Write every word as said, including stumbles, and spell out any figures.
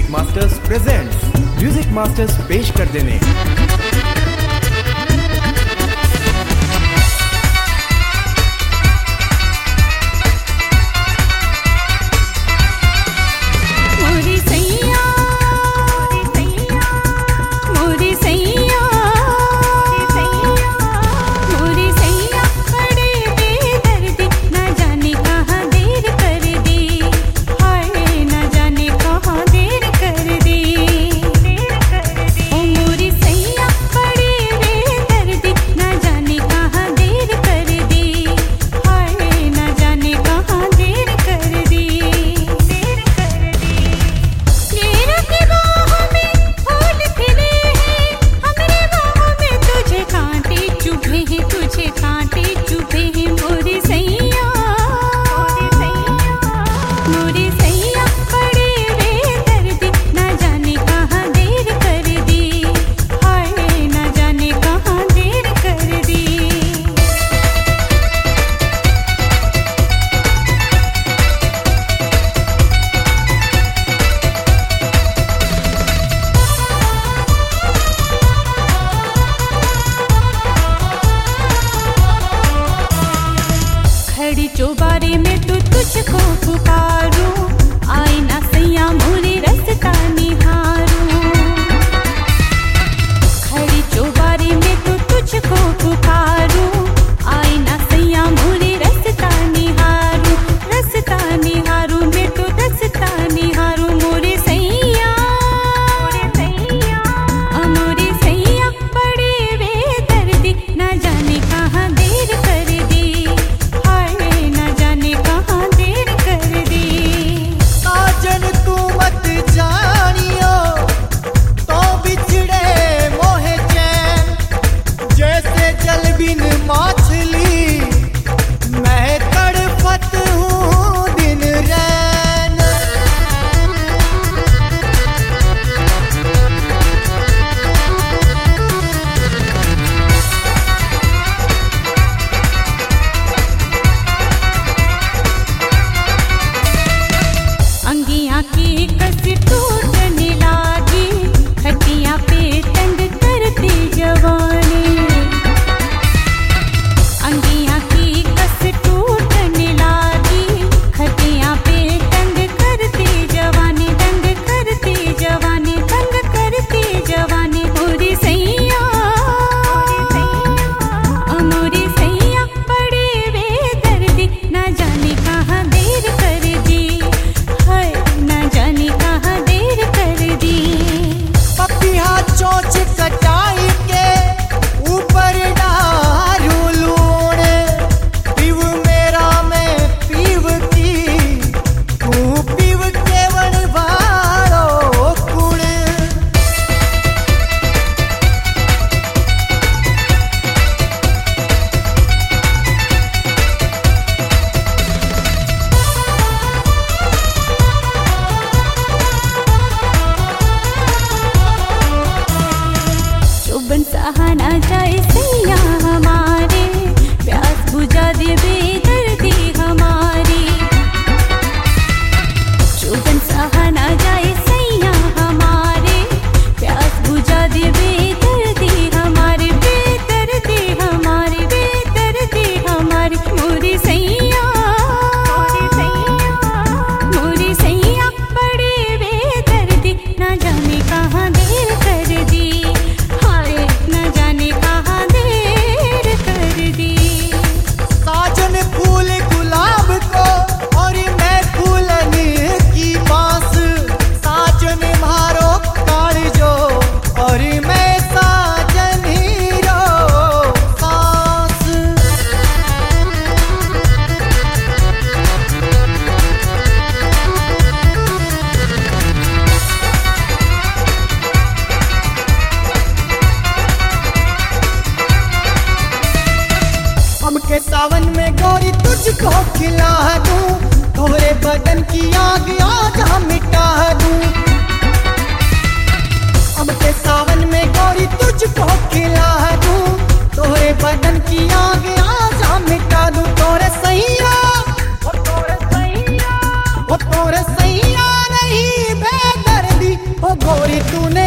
Masters presents music masters पेश कर देने चौबारे में तो तुझको पुकारूं, आईना सैया मोरे रास्ता निहारूं। खड़ी चौबारे में तो तुझको पुकारूं, आईना सैया मोरे रास्ता निहारूं। रास्ता निहारूं मैं तो रास्ता निहारूं मोरे सैया, मोरे सैया बड़े बेदर्दी, ना जाने कहाँ देर कर दी। की कसी टूटने लागी, खटिया पे तंग करती जवानी। अंगिया की कस टूटने लागी, खटिया पे तंग करती जवानी। तंग करती जवानी, तंग करती जवानी मोरी सैया, मोरी सैया बड़ी बेदर्दी, ना जाने कहाँ देर कर दी। चोंच कटाई के ऊपर डारू लूण, पीव मेरा मैं पीव की, तू पीव के वणवारो कुण। चुबन सहाना जाए सैया हमारे, प्यास बुझा दे बेदर्दी हमारी। चुबन सहाना जाए सैया हमारे, प्यास बुझा दे बेदर्दी हमारी। बेदर्दी हमारी, बेदर्दी हमारी मोरी सैया, मोरी सैया बड़ी बेदर्दी, ना जाने कहाँ देर कर दी। साजन फूल गुलाब को और मैं फूलन की बांस, साजन मारो काळजो और मैं साजन हीरो सांस। हमके सावन में गोरी तुझको खिला दूं, तोरे बदन की आग आज हम मिटा दूं। हमके सावन में गोरी तुझको खिला दूं, तोरे बदन की आग आज हम मिटा दूं। तोरे सैया, ओ तोरे सैया, ओ तोरे सैया नहीं बेदर्दी, गोरी तूने